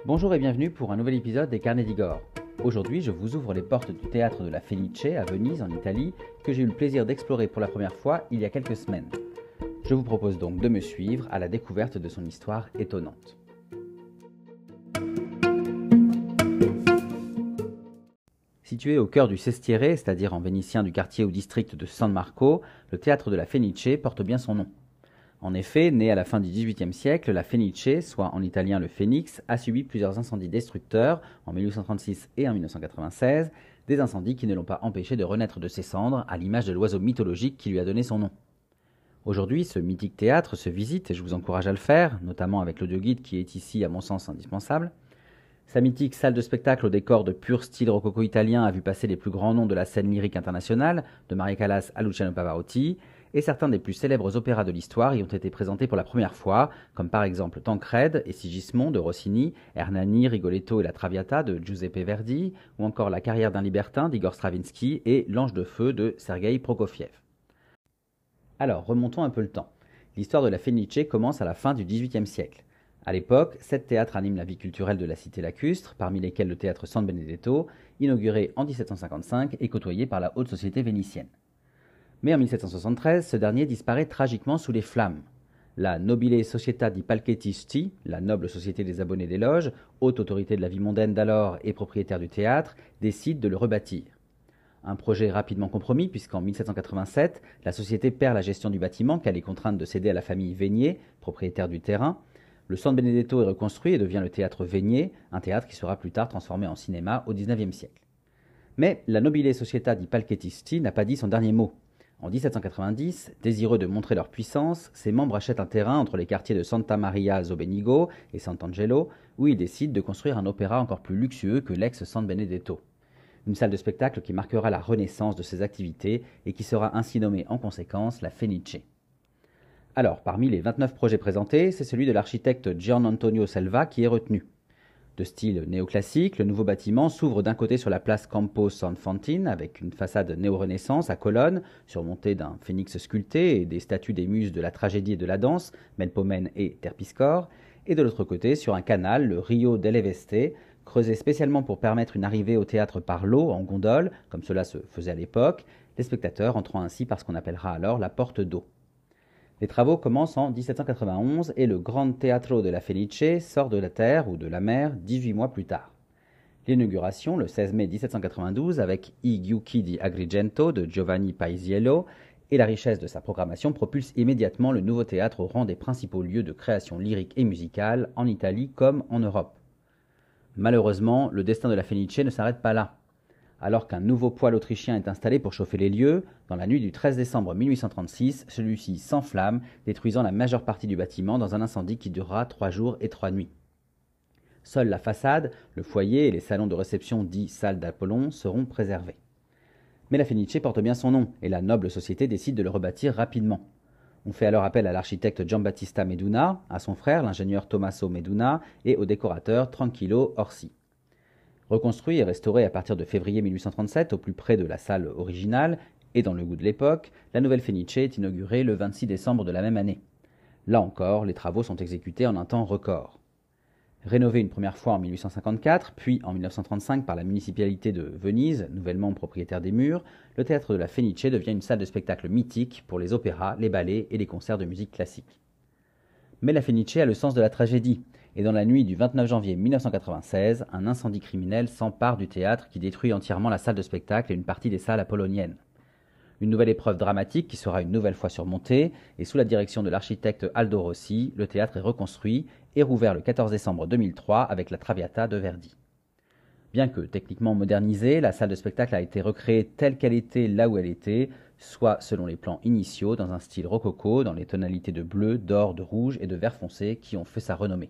Bonjour et bienvenue pour un nouvel épisode des Carnets d'Igor. Aujourd'hui, je vous ouvre les portes du théâtre de la Fenice à Venise, en Italie, que j'ai eu le plaisir d'explorer pour la première fois il y a quelques semaines. Je vous propose donc de me suivre à la découverte de son histoire étonnante. Situé au cœur du Sestiere, c'est-à-dire en vénitien du quartier ou district de San Marco, le théâtre de la Fenice porte bien son nom. En effet, né à la fin du XVIIIe siècle, la Fenice, soit en italien le Phénix, a subi plusieurs incendies destructeurs en 1836 et en 1996, des incendies qui ne l'ont pas empêché de renaître de ses cendres, à l'image de l'oiseau mythologique qui lui a donné son nom. Aujourd'hui, ce mythique théâtre se visite et je vous encourage à le faire, notamment avec l'audioguide qui est ici à mon sens indispensable. Sa mythique salle de spectacle au décor de pur style rococo italien a vu passer les plus grands noms de la scène lyrique internationale, de Maria Callas à Luciano Pavarotti, et certains des plus célèbres opéras de l'histoire y ont été présentés pour la première fois, comme par exemple Tancrède et Sigismond de Rossini, Hernani, Rigoletto et la Traviata de Giuseppe Verdi, ou encore La carrière d'un libertin d'Igor Stravinsky et L'ange de feu de Sergueï Prokofiev. Alors, remontons un peu le temps. L'histoire de la Fenice commence à la fin du XVIIIe siècle. À l'époque, 7 théâtres animent la vie culturelle de la cité lacustre, parmi lesquels le théâtre San Benedetto, inauguré en 1755 et côtoyé par la haute société vénitienne. Mais en 1773, ce dernier disparaît tragiquement sous les flammes. La Nobile Società di Palchetti, la noble société des abonnés des loges, haute autorité de la vie mondaine d'alors et propriétaire du théâtre, décide de le rebâtir. Un projet rapidement compromis puisqu'en 1787, la société perd la gestion du bâtiment qu'elle est contrainte de céder à la famille Vénier, propriétaire du terrain. Le San Benedetto est reconstruit et devient le théâtre Vénier, un théâtre qui sera plus tard transformé en cinéma au XIXe siècle. Mais la Nobile Società di Palchetti n'a pas dit son dernier mot. En 1790, désireux de montrer leur puissance, ses membres achètent un terrain entre les quartiers de Santa Maria Zobenigo et Sant'Angelo, où ils décident de construire un opéra encore plus luxueux que l'ex-San Benedetto. Une salle de spectacle qui marquera la renaissance de ses activités et qui sera ainsi nommée en conséquence la Fenice. Alors, parmi les 29 projets présentés, c'est celui de l'architecte Gian Antonio Selva qui est retenu. De style néoclassique, le nouveau bâtiment s'ouvre d'un côté sur la place Campo San Fantine, avec une façade néo-renaissance à colonnes, surmontée d'un phénix sculpté et des statues des muses de la tragédie et de la danse, Melpomène et Terpsichore, et de l'autre côté sur un canal, le Rio delle Veste, creusé spécialement pour permettre une arrivée au théâtre par l'eau, en gondole, comme cela se faisait à l'époque, les spectateurs entrant ainsi par ce qu'on appellera alors la porte d'eau. Les travaux commencent en 1791 et le Grand Teatro de la Fenice sort de la terre ou de la mer 18 mois plus tard. L'inauguration, le 16 mai 1792, avec I Giuochi di Agrigento de Giovanni Paisiello, et la richesse de sa programmation propulsent immédiatement le nouveau théâtre au rang des principaux lieux de création lyrique et musicale en Italie comme en Europe. Malheureusement, le destin de la Fenice ne s'arrête pas là. Alors qu'un nouveau poêle autrichien est installé pour chauffer les lieux, dans la nuit du 13 décembre 1836, celui-ci s'enflamme, détruisant la majeure partie du bâtiment dans un incendie qui durera 3 jours et 3 nuits. Seule la façade, le foyer et les salons de réception dits salles d'Apollon seront préservés. Mais la Fenice porte bien son nom, et la noble société décide de le rebâtir rapidement. On fait alors appel à l'architecte Giambattista Meduna, à son frère, l'ingénieur Tommaso Meduna, et au décorateur Tranquillo Orsi. Reconstruit et restauré à partir de février 1837 au plus près de la salle originale et dans le goût de l'époque, la nouvelle Fenice est inaugurée le 26 décembre de la même année. Là encore, les travaux sont exécutés en un temps record. Rénové une première fois en 1854, puis en 1935 par la municipalité de Venise, nouvellement propriétaire des murs, le théâtre de la Fenice devient une salle de spectacle mythique pour les opéras, les ballets et les concerts de musique classique. Mais la Fenice a le sens de la tragédie, et dans la nuit du 29 janvier 1996, un incendie criminel s'empare du théâtre qui détruit entièrement la salle de spectacle et une partie des salles apolloniennes. Une nouvelle épreuve dramatique qui sera une nouvelle fois surmontée, et sous la direction de l'architecte Aldo Rossi, le théâtre est reconstruit et rouvert le 14 décembre 2003 avec la Traviata de Verdi. Bien que techniquement modernisée, la salle de spectacle a été recréée telle qu'elle était là où elle était, soit selon les plans initiaux, dans un style rococo, dans les tonalités de bleu, d'or, de rouge et de vert foncé qui ont fait sa renommée.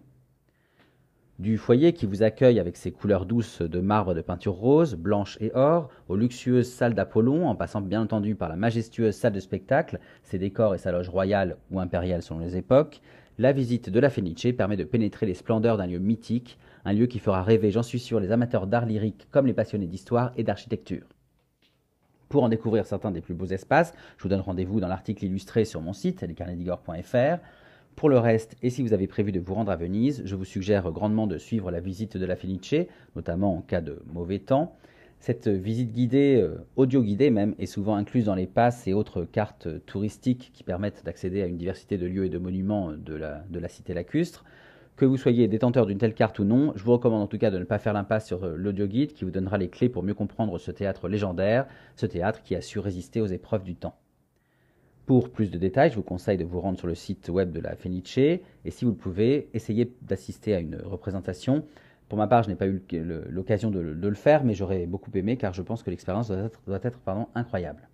Du foyer qui vous accueille avec ses couleurs douces de marbre de peinture rose, blanche et or, aux luxueuses salles d'Apollon, en passant bien entendu par la majestueuse salle de spectacle, ses décors et sa loge royale ou impériale selon les époques, la visite de la Fenice permet de pénétrer les splendeurs d'un lieu mythique, un lieu qui fera rêver, j'en suis sûr, les amateurs d'art lyrique comme les passionnés d'histoire et d'architecture. Pour en découvrir certains des plus beaux espaces, je vous donne rendez-vous dans l'article illustré sur mon site, lescarnetsdigor.fr. Pour le reste, et si vous avez prévu de vous rendre à Venise, je vous suggère grandement de suivre la visite de la Fenice, notamment en cas de mauvais temps. Cette visite guidée, audio guidée même, est souvent incluse dans les passes et autres cartes touristiques qui permettent d'accéder à une diversité de lieux et de monuments de la cité lacustre. Que vous soyez détenteur d'une telle carte ou non, je vous recommande en tout cas de ne pas faire l'impasse sur l'audio guide qui vous donnera les clés pour mieux comprendre ce théâtre légendaire, ce théâtre qui a su résister aux épreuves du temps. Pour plus de détails, je vous conseille de vous rendre sur le site web de la Fenice et si vous le pouvez, essayez d'assister à une représentation. Pour ma part, je n'ai pas eu l'occasion de le faire, mais j'aurais beaucoup aimé car je pense que l'expérience doit être incroyable.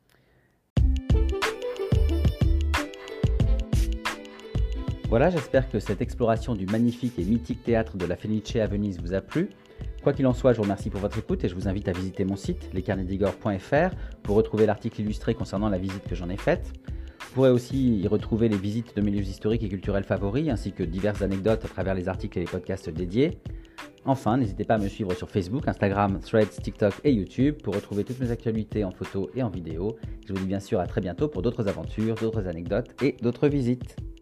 Voilà, j'espère que cette exploration du magnifique et mythique théâtre de la Fenice à Venise vous a plu. Quoi qu'il en soit, je vous remercie pour votre écoute et je vous invite à visiter mon site, lescarnetsdigor.fr, pour retrouver l'article illustré concernant la visite que j'en ai faite. Vous pourrez aussi y retrouver les visites de mes lieux historiques et culturels favoris, ainsi que diverses anecdotes à travers les articles et les podcasts dédiés. Enfin, n'hésitez pas à me suivre sur Facebook, Instagram, Threads, TikTok et YouTube pour retrouver toutes mes actualités en photo et en vidéo. Je vous dis bien sûr à très bientôt pour d'autres aventures, d'autres anecdotes et d'autres visites.